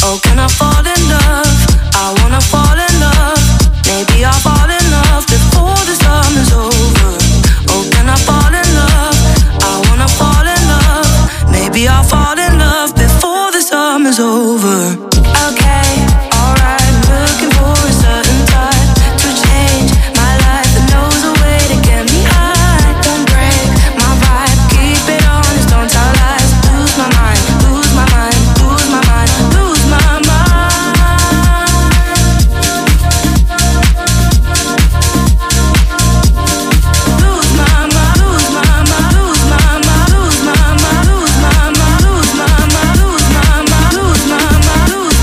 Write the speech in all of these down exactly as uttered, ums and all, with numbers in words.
Lose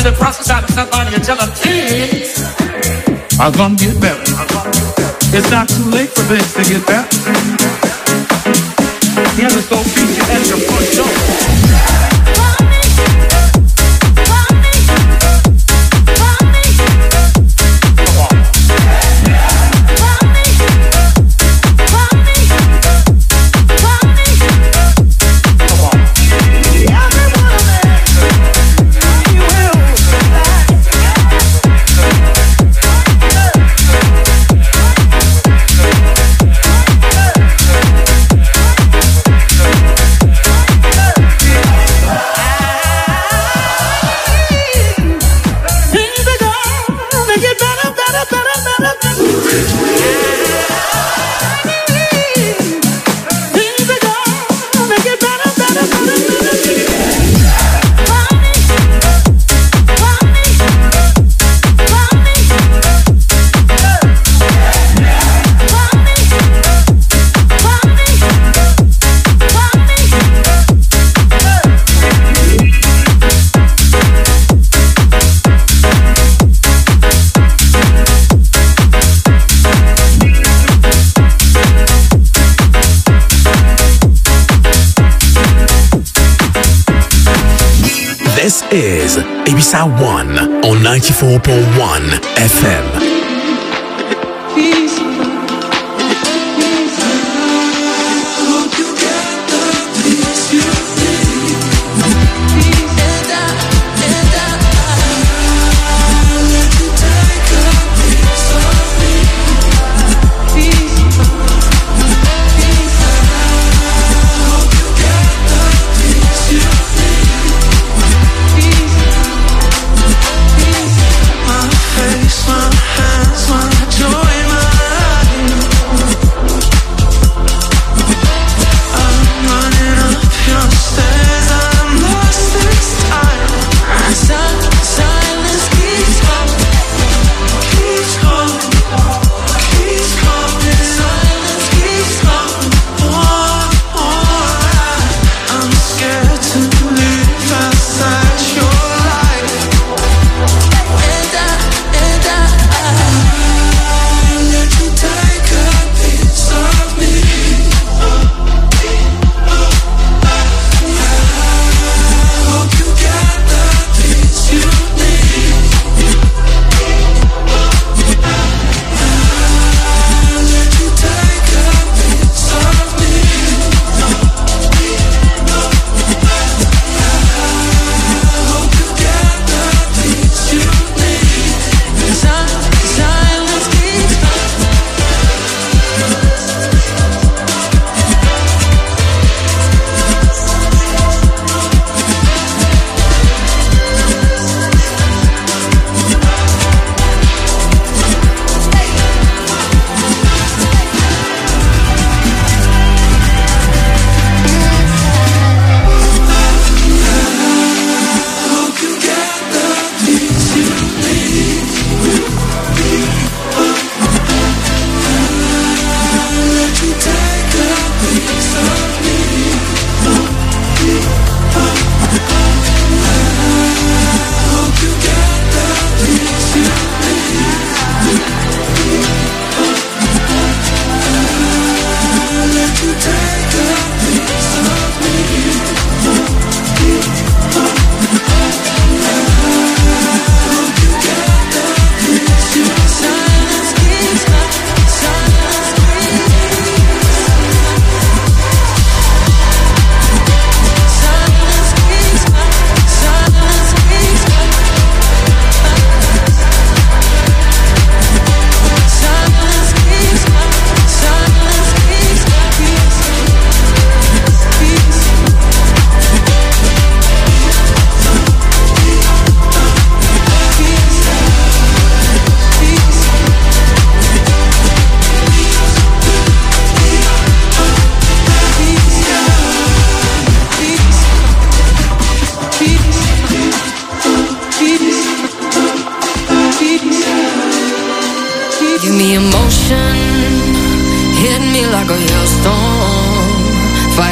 the process of somebody and tell them things are gonna get better. It's not too late for this to get better. Here's a soul feature at your front door. This is Ibiza One on ninety-four point one F M.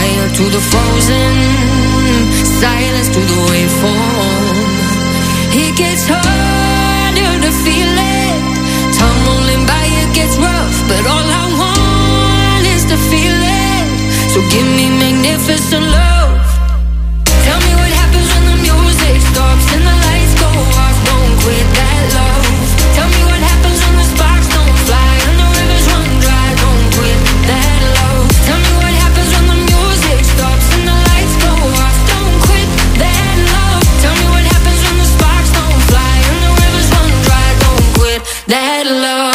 To the waveform, he it gets harder to feel it. Tumbling by, it gets rough, but all I want is to feel it. So give me magnificent love. Tell me what happens when the music stops and the lights go off. Don't quit that love. Tell me what happens when the sparks don't fly and the rivers run dry. Don't quit that love. Tell me what happens when the music stops and the lights go off. Don't quit that love. Tell me what happens when the sparks don't fly and the rivers run dry. Don't quit that love.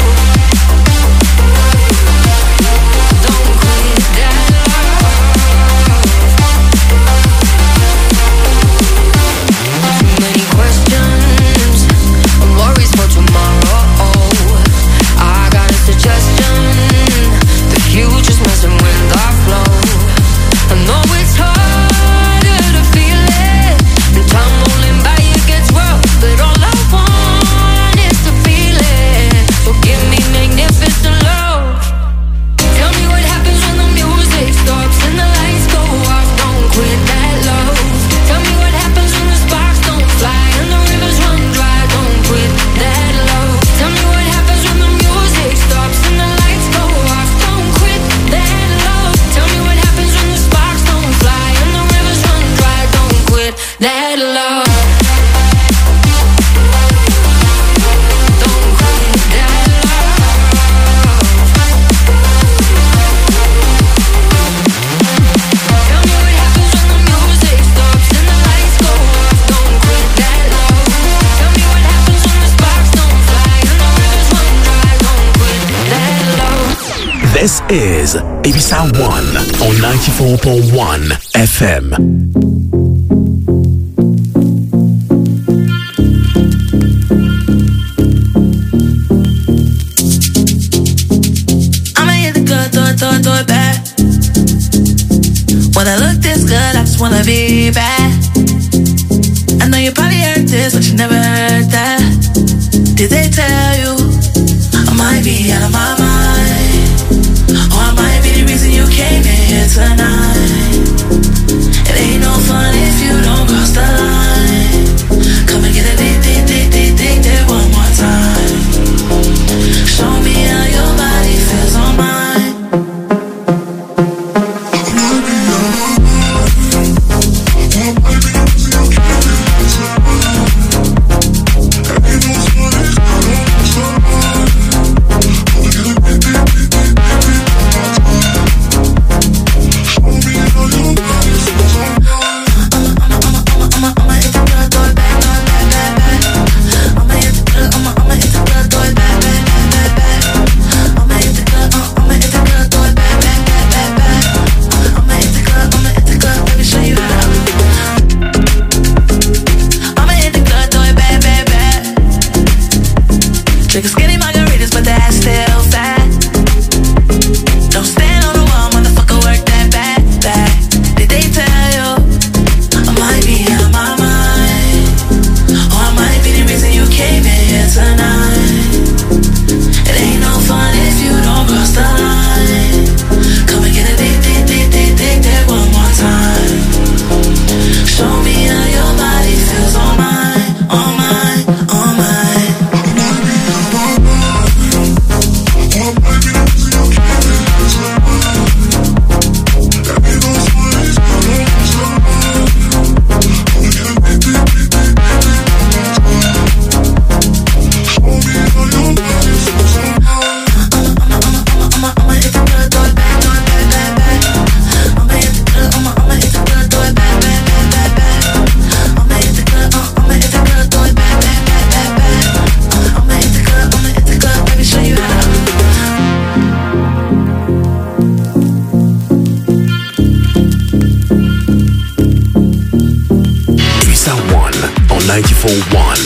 This is Ibiza One on ninety-four point one F M. I'ma hit the good, throw it, throw it, throw it back. When I look this good, I just wanna be bad. I know you probably heard this, but you never heard that. Did they tell you I might be out of my mind? Or I might be the reason you came in here tonight. It ain't no fun if you don't cross the line. Come and get a dick, dick, dick, dick, dick, dick one more time. Show me how your body feels on mine. ninety-four point one.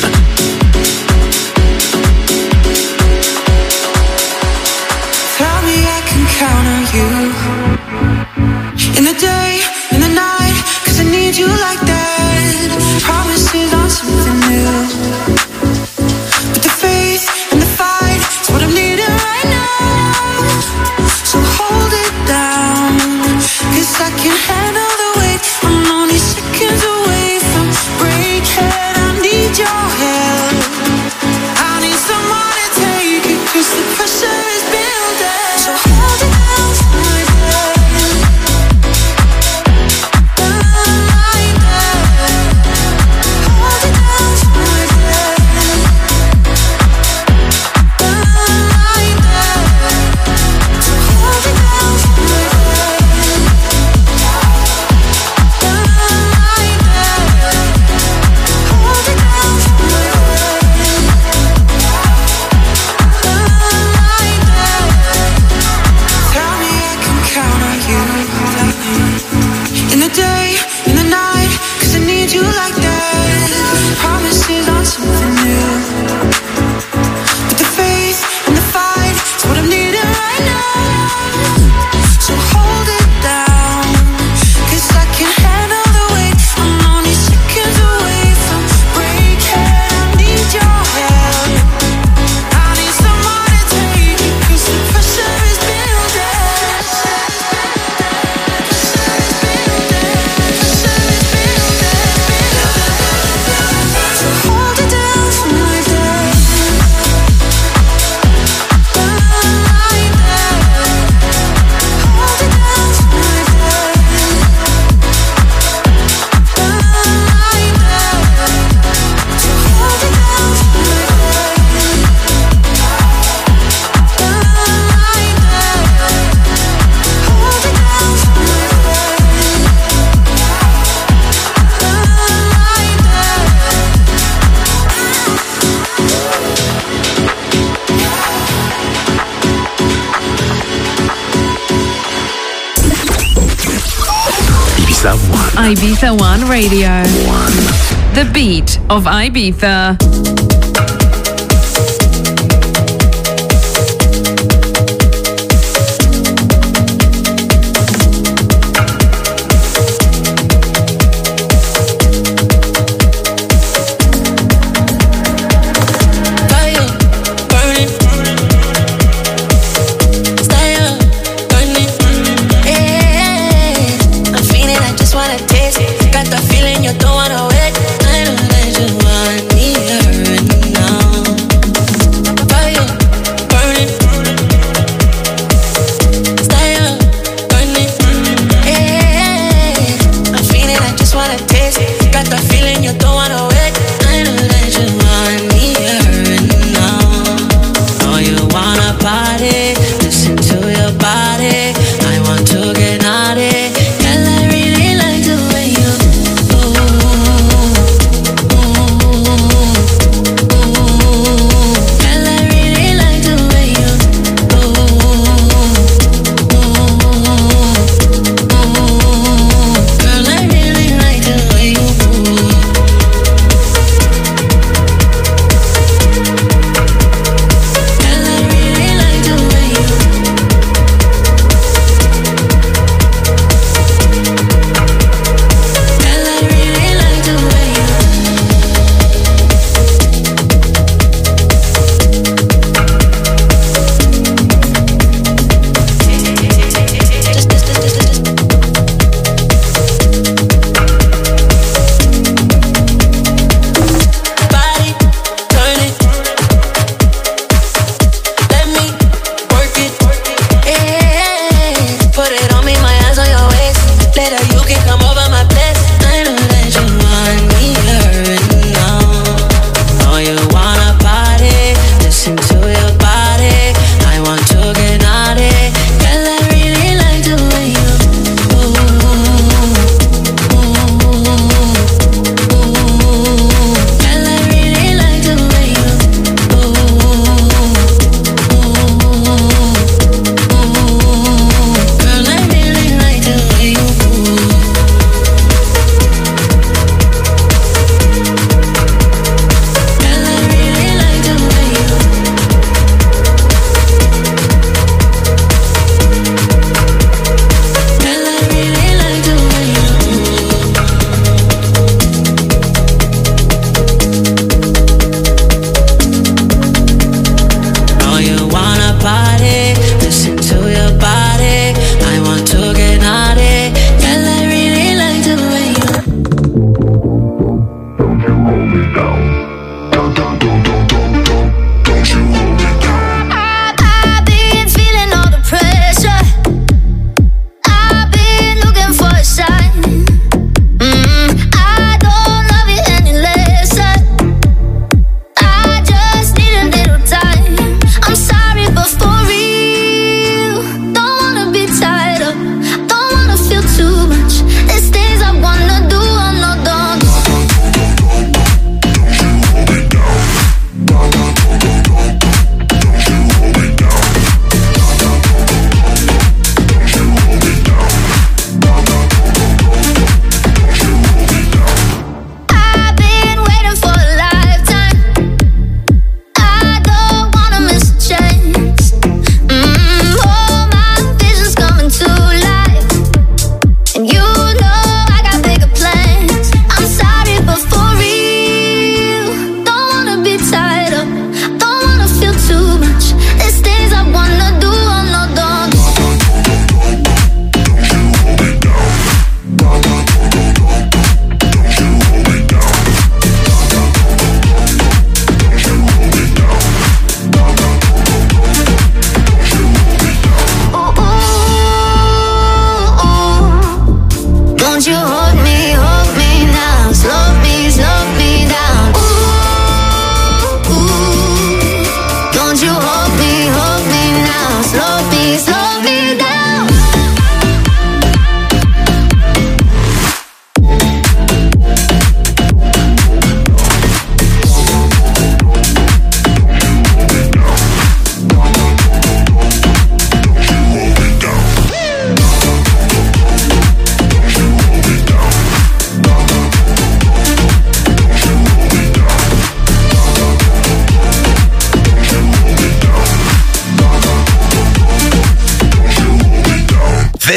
Tell me I can count on you in the day, in the night, 'cause I need you like that. Promises on something new, but the faith and the fight is what I'm needing right now. So hold it down, 'cause I can handle the weight. I'm only seconds away from breaking. I need your Ibiza One Radio. The beat of Ibiza. Got the feeling you don't wanna wait. I know that you want me, her and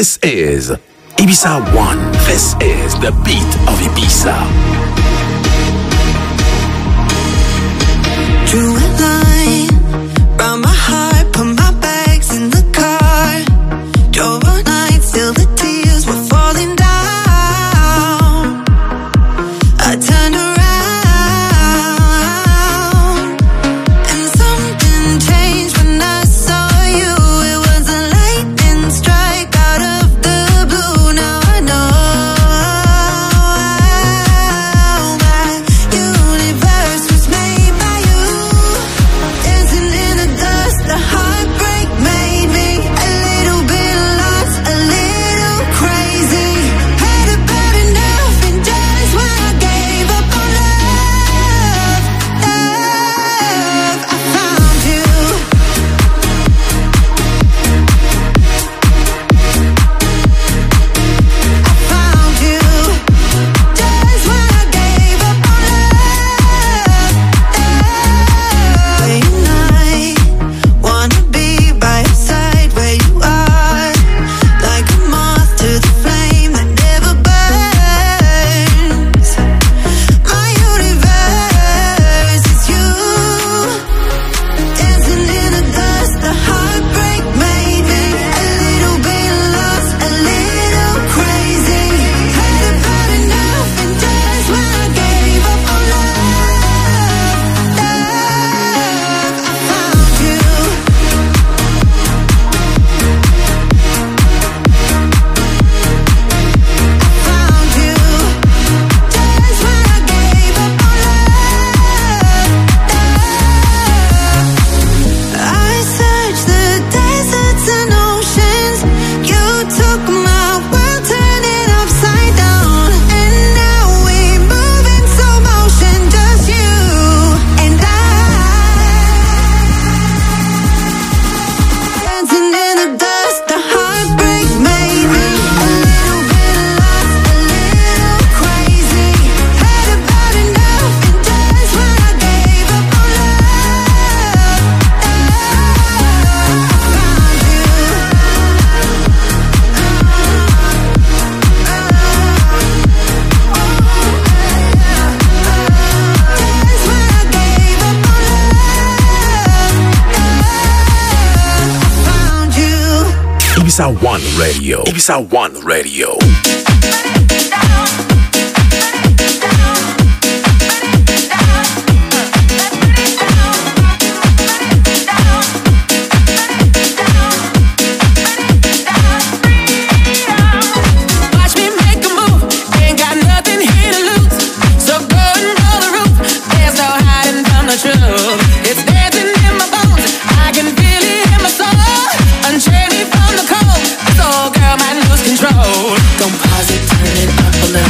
This is Ibiza One. This is the beat of Ibiza. Drew a line round my heart, put my bags in the car. Drove all night, still the tears were falling down. I turned around and something changed when I saw you. It was a lightning strike out of the blue. Now I know my universe was made by you. Dancing in the dust, the heartbreak made me a little bit lost, a little crazy. Had about enough, and just when I gave up on love, love, I found you. I found you. Just when I gave up on love, love. Late night, wanna be by your side where you are, like a moth to the flame that never burns. My universe is you. Dancing in the dust, the heartbreak made me a little bit lost, a little crazy. Had about enough, and just when I gave up on love, love, I found you. Found you. Just when I gave up on love, love. I searched the deserts and oceans. You took my world, turned it upside down, and now we move in slow motion, just you and I. Dancing in the dust, the heartbreak made me a little bit lost, a little crazy. Had about enough, and just when I gave up on love, love, I found you. Just when I gave up on love, love, I found you. Ibiza One Radio. Ibiza One Radio. Watch me make a move, ain't got nothing here to lose. So go and roll the roof, there's no hiding from the truth. It's dancing in my bones, I can feel it in my soul. Unchain me from the cold, this old girl might lose control. Don't pause it, turn it up a little.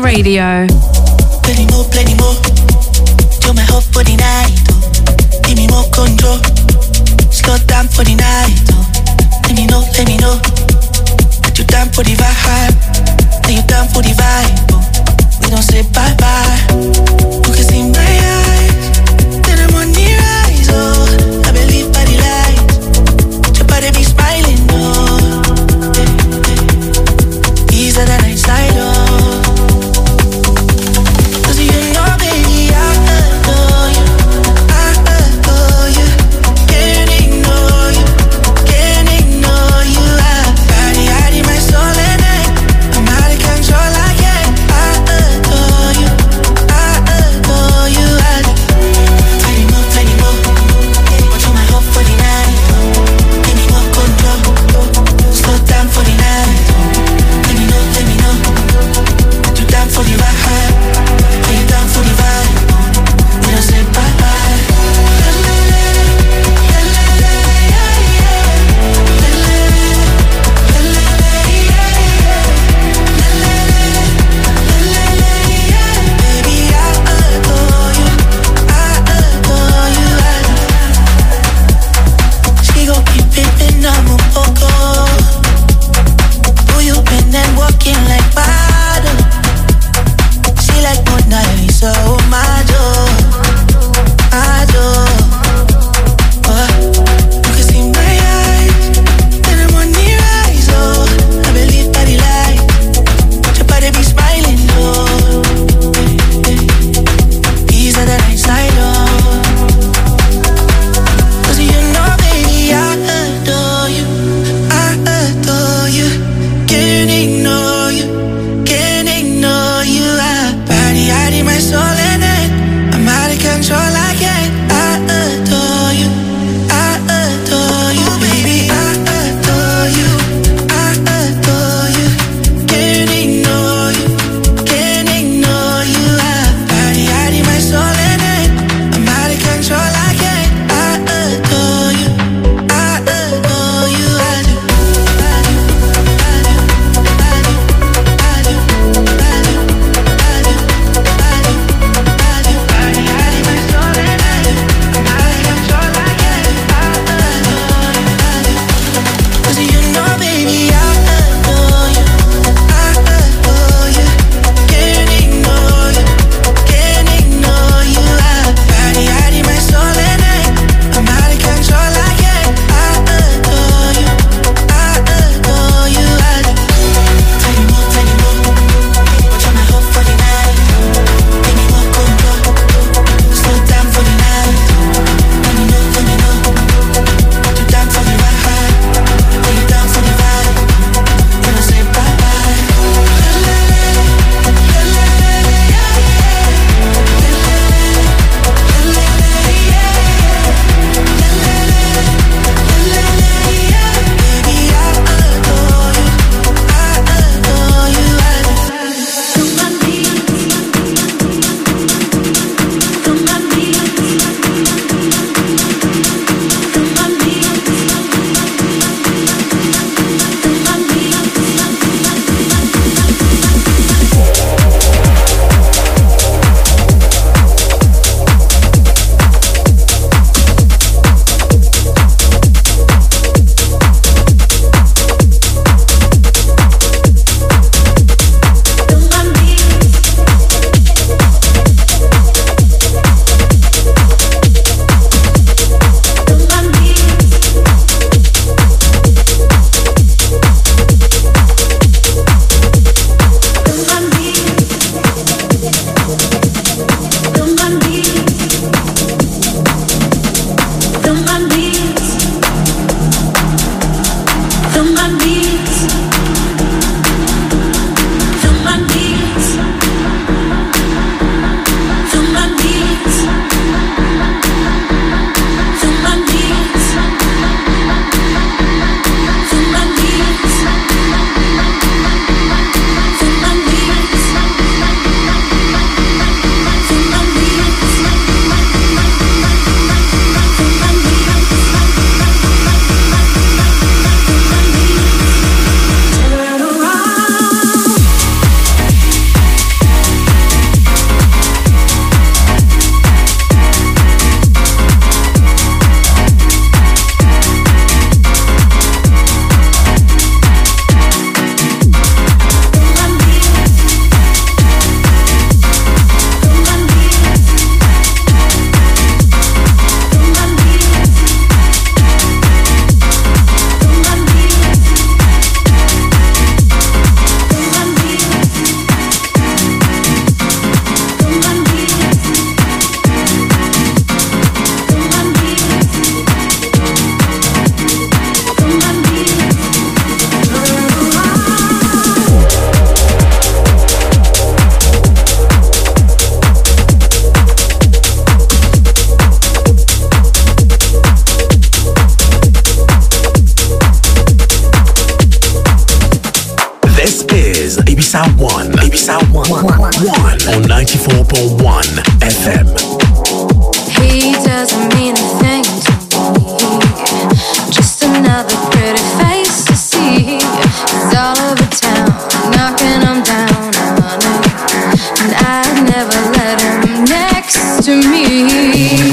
Radio. Plenty more, plenty more. You're my hope for the night. Oh. Give me more control. Slow down for the night. Oh. Let me know, let me know. That you down for the vibe. That you down for the vibe. Oh. We don't say bye bye. You can see my eyes. Then I'm on the rise. Oh, I believe by the light. Your body be smiling. Oh, easier than I slide. Oh. point one F M. He doesn't mean a thing to me, just another pretty face to see. He's all over town, knocking them down, honey, and I'd never let him next to me.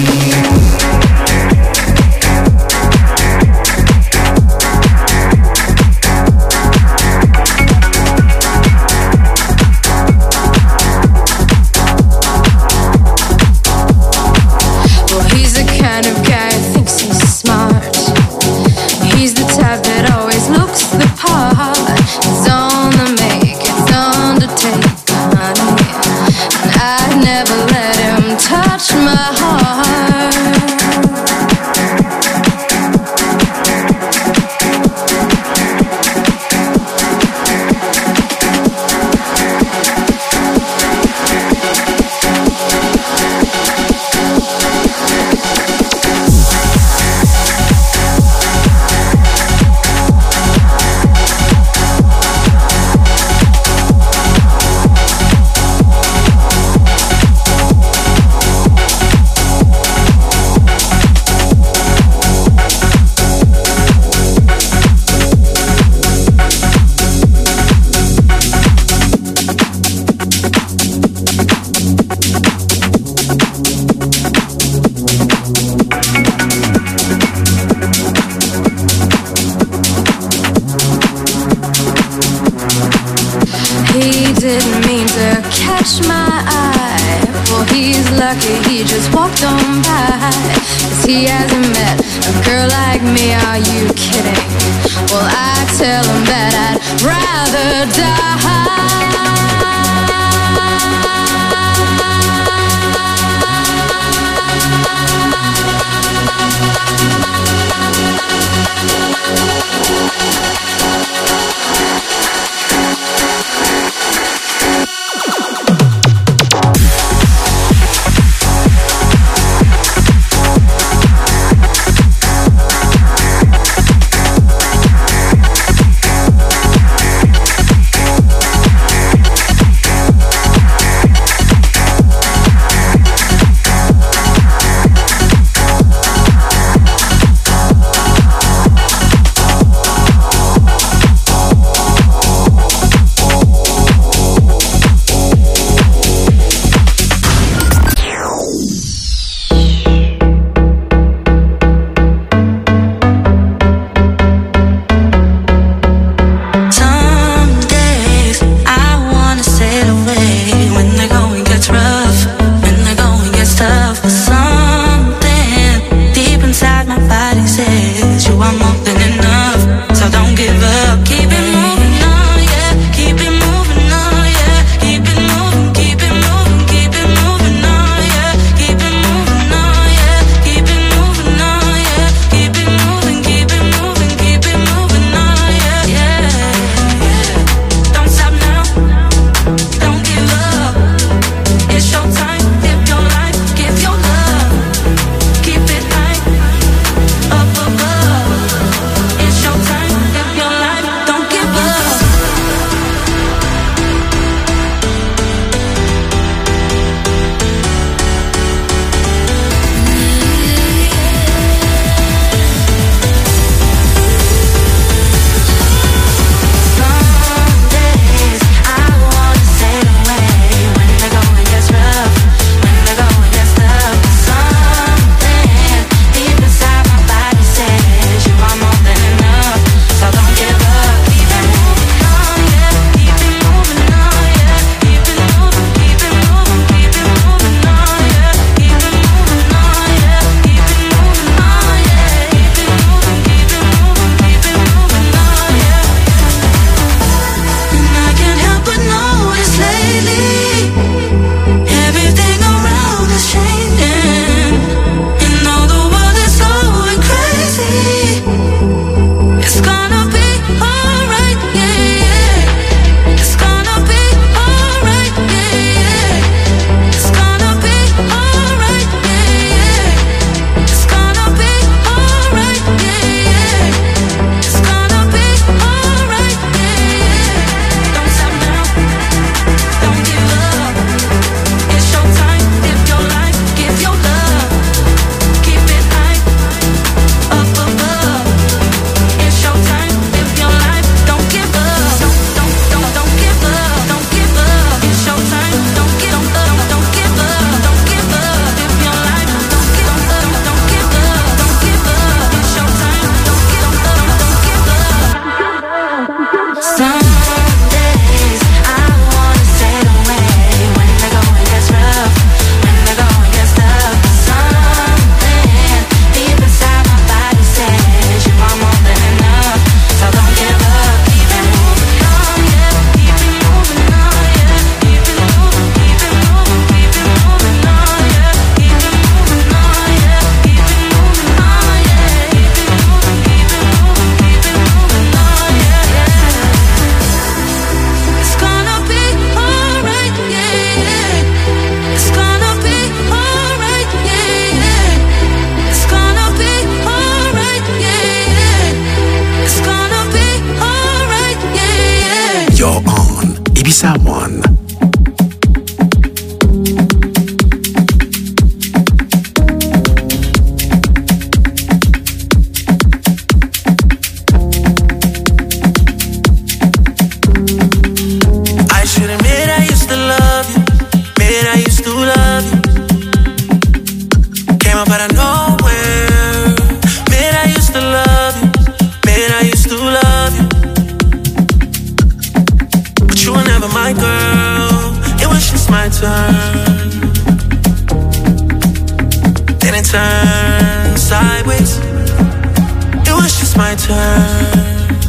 turned sideways. It was just my turn.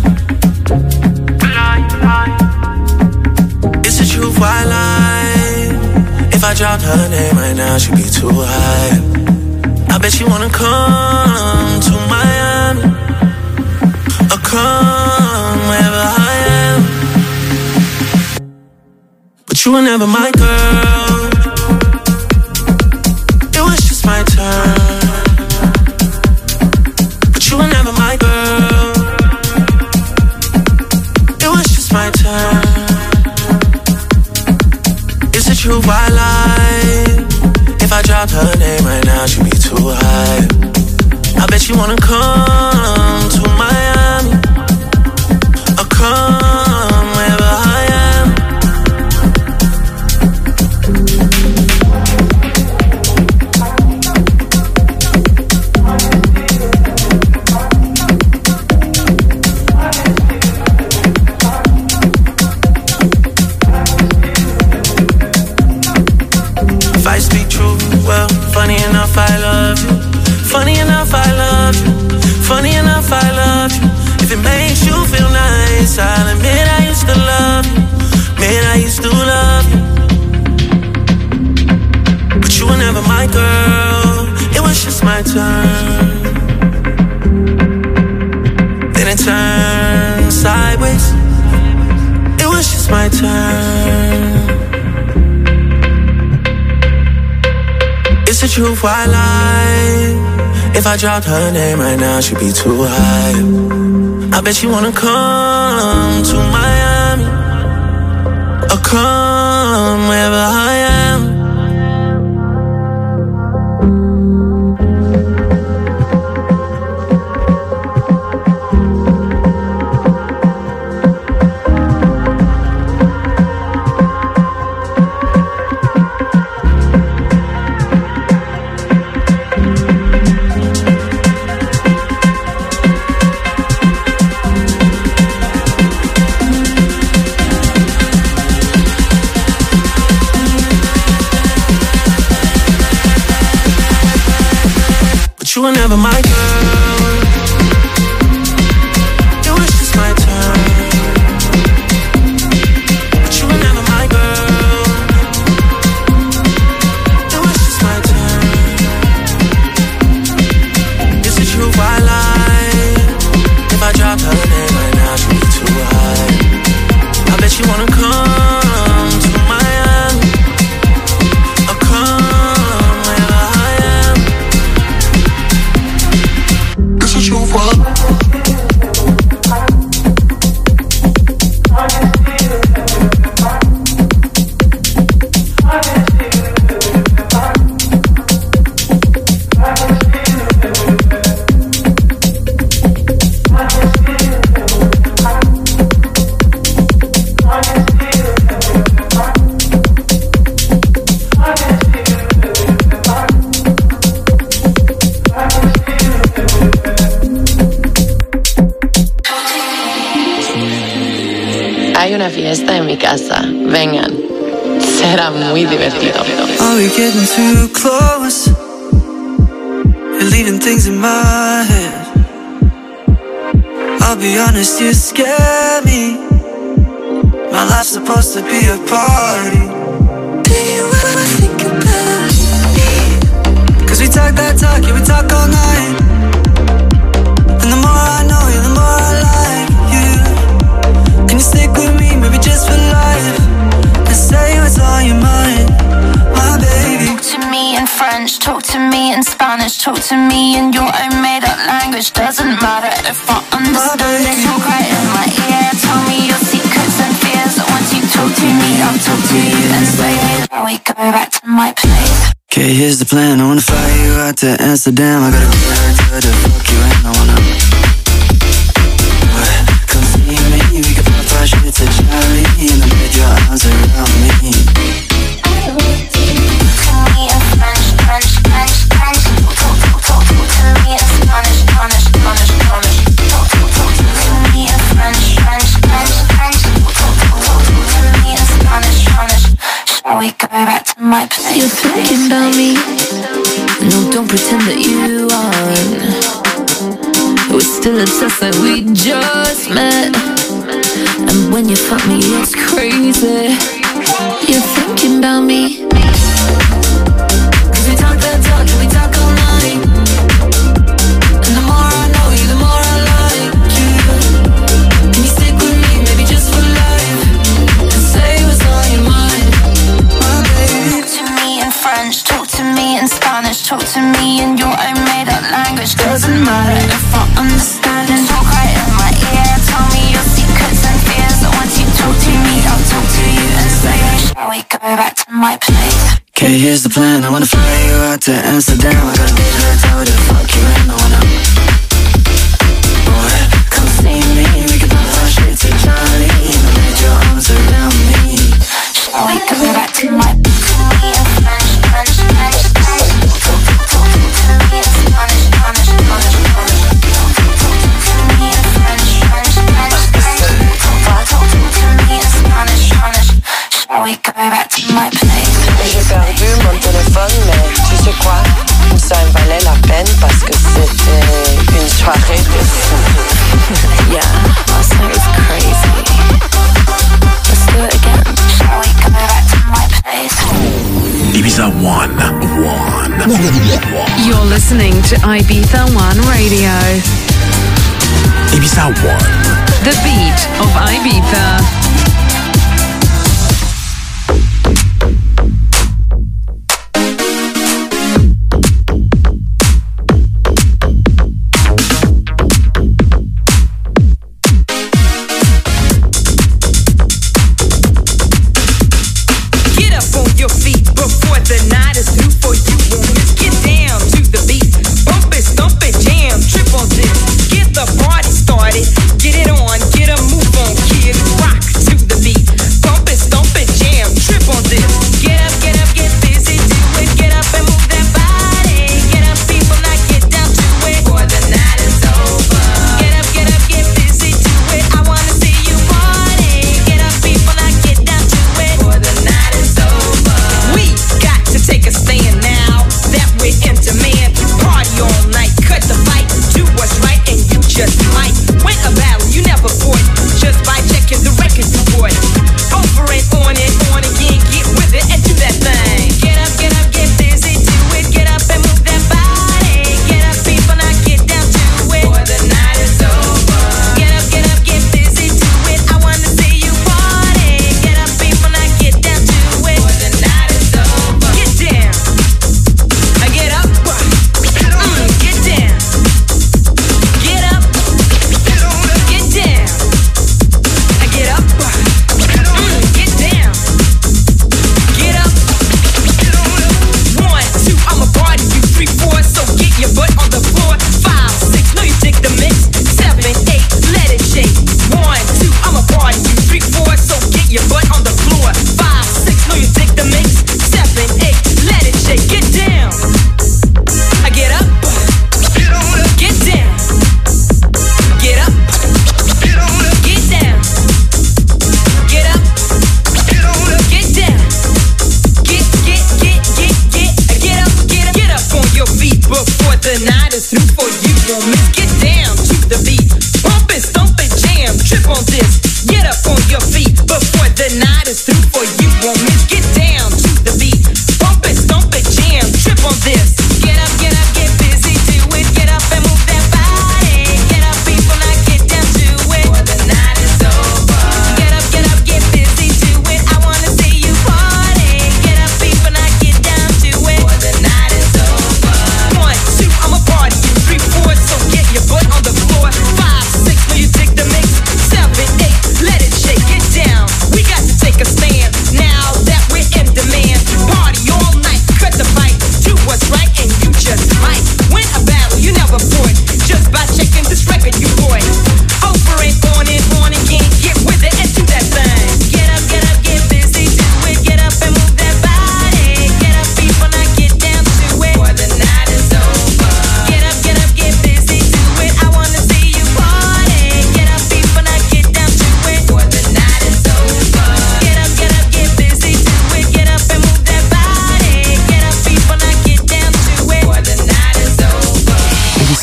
It's the truth, why lie? If I dropped her name right now, she'd be too high. I bet you wanna come to Miami, or come wherever I am. But you were never my girl. It was just my turn. But you were never my girl. It was just my turn. It's the truth, why lie? If I dropped her name right now, she'd be too high. I bet you wanna come to Miami, or come wherever I am. If I speak true, well, funny enough, I love you. Funny enough, I love you. Funny enough, I love you. If it makes you feel nice, I'll admit I used to love you. Man, I used to love you. But you were never my girl. It was just my turn. Then it turned sideways. It was just my turn. It's the truth, why lie? If I dropped her name right now, she'd be too high. I bet you wanna come to Miami, or come wherever I am. You were never my girl. It was just my turn. But you were never my girl. It was just my turn. It's the truth, why lie? If I dropped her name right now, she'd be too high. I bet you wanna come to Miami, or come wherever I am. It's the truth, why? Hay una fiesta en mi casa. Vengan. Será muy divertido. Are we getting too close? You're leaving things in my head. I'll be honest, you scare me. My life's supposed to be a party. Do you ever think about me? Cause we talk that talk, yeah, we talk all night. And the more I know you, the more I like you. Can you stick with me, maybe just for life? And say what's on your mind, my baby. Talk to me in French, talk to me in Spanish, talk to me in your own made-up language. Doesn't matter if I understand it. Talk right in my ear, tell me your secrets and fears. Once you talk to me, I'll talk to you and say, hey, shall we go back to my place? Okay, here's the plan. I wanna fly you out to Amsterdam. I gotta be there to fuck you and I wanna. What? Come see me, we can pop our shit to Charlie and then put your arms around me. Talk to me in French, French, French, French. Talk, talk, talk, talk to me in Spanish, Spanish, Spanish, Spanish. Talk, talk, talk, talk to me in French, French, French, French. Talk, talk, talk, talk to me in Spanish, Spanish. Shall we go back to my place? You're talking about me. No, don't pretend that you aren't. It was still a test that we just met. And when you fuck me, it's crazy. You're thinking about me. Cause we talk that talk and we talk all night. And the more I know you, the more I like you. Can you stick with me, maybe just for life? And say what's on your mind, my baby. Talk to me in French, talk to me in Spanish, talk to me in your own made up language. Doesn't matter if I understand and talk right in my ear. Tell me your secrets and fears. And once you talk to me, I'll talk to you and say, shall we go back to my place? Okay, here's the plan. I wanna fly you out to Amsterdam. I got a big hotel to fuck you in. I wanna, boy, come see me. We can put our shit to Johnny. And let your arms around me. Shall we go back to my place? French, French, French, French. Talk, talk, talk to me in Spanish, Spanish, Spanish, Spanish. Talk, talk, talk to me in French, French, French, French. Talk, talk, talk to me in Spanish, Spanish. Shall we go back to my place? J'ai perdu mon téléphone, mais tu sais quoi? Ça en valait la peine parce que c'était une soirée de fou. Yeah, last night was crazy. Let's do it again. Shall we go back to my place? Ibiza One. One. You're listening to Ibiza One Radio. Ibiza One. The beat of Ibiza. Get it on, get a move on, kid. Rock to the beat.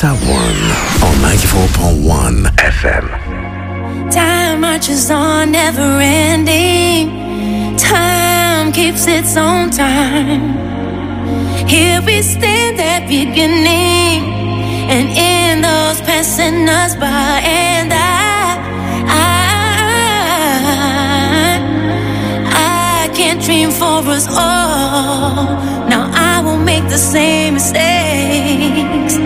Ibiza One on ninety-four point one F M. Time marches on, never ending. Time keeps its own time. Here we stand at beginning, and in those passing us by, and I, I, I can't dream for us all. Now I won't make the same mistakes,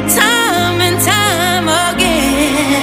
time and time again.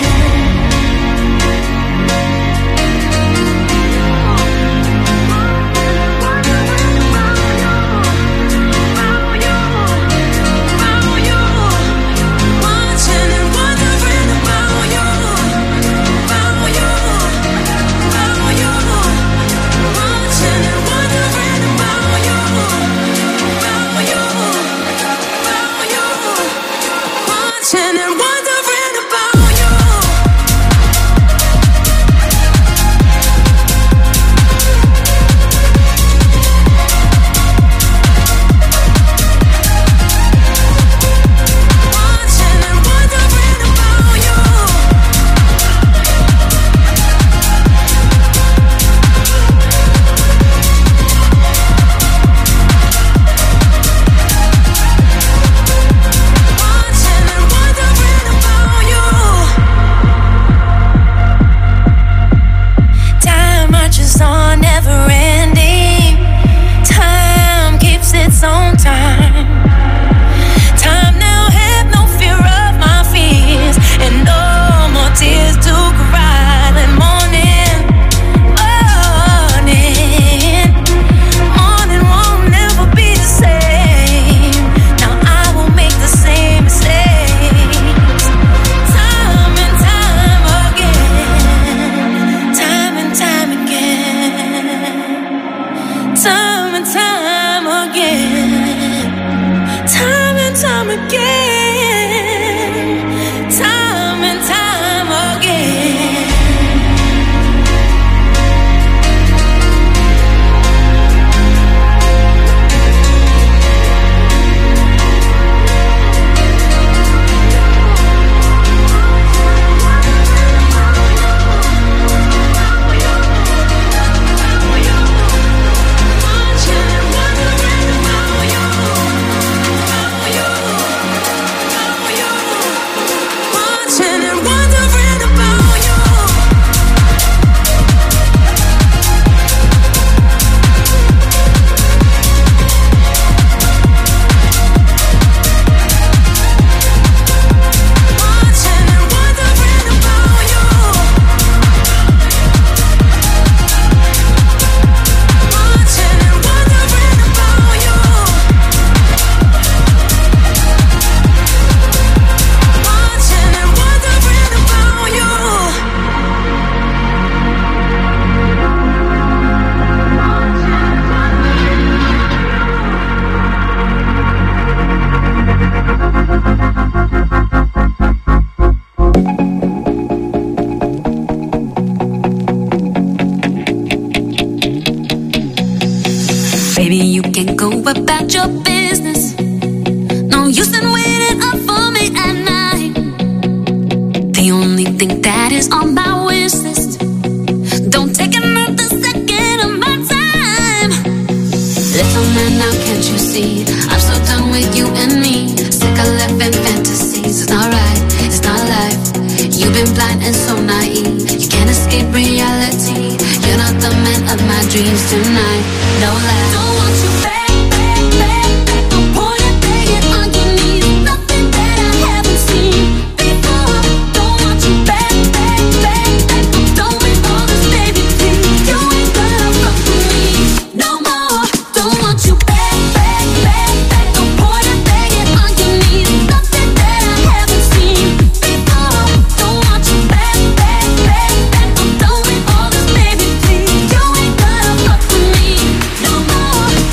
More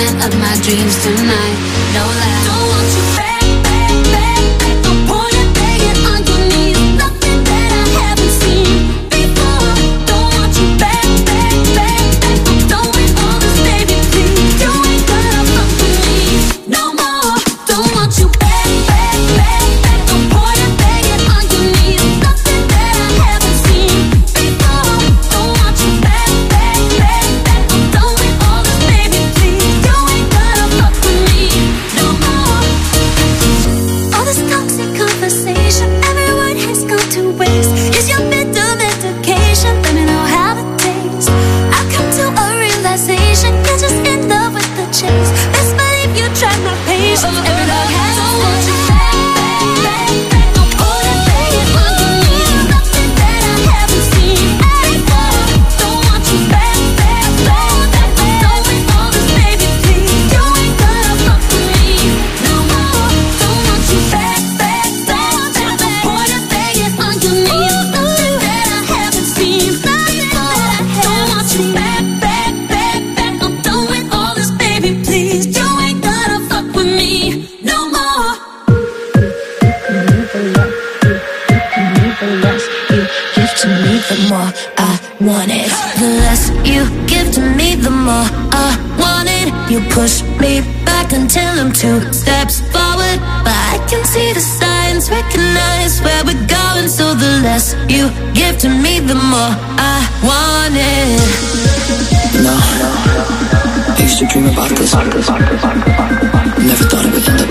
man of my dreams tonight. No lie. Don't want you back, back, back, back. I'm pointing, begging on your knees. Nothing that I haven't seen before. Don't want you back, back, back, back. I'm done with all this, baby, please. You ain't gonna fuck with me no more. Don't want you back, back, back, back. I'm pointing, begging on your knees. Nothing that I haven't seen before. Don't want you back, back, back, back. I'm done with all this, baby, please. You ain't gonna fuck with me no more. All this toxic conversation, every word has gone to waste. Is your bitter medication? Let me know how it tastes. I've come to a realization, you're just in love with the chase. Best believe you tried my patience. Every dog has a want you back, back, back, back. I'm pulling, begging on your knees. Nothing that I haven't seen before. Don't want you back, back, back, back. I'm done with all this, baby, please. You ain't gonna fuck with me no more. Don't want you back, back, back, back. I'm pulling, begging on your knees. Nothing that I haven't seen before. Don't want you back, back, back, back. I'm done with all this, baby, please. You ain't gonna fuck with me no more. The more I want it, the less you give to me, the more I want it. You push me back until I'm two steps forward, but I can see the signs, recognize where we're going. So the less you give to me, the more I want it. No, I used to dream about this. Never thought it would end up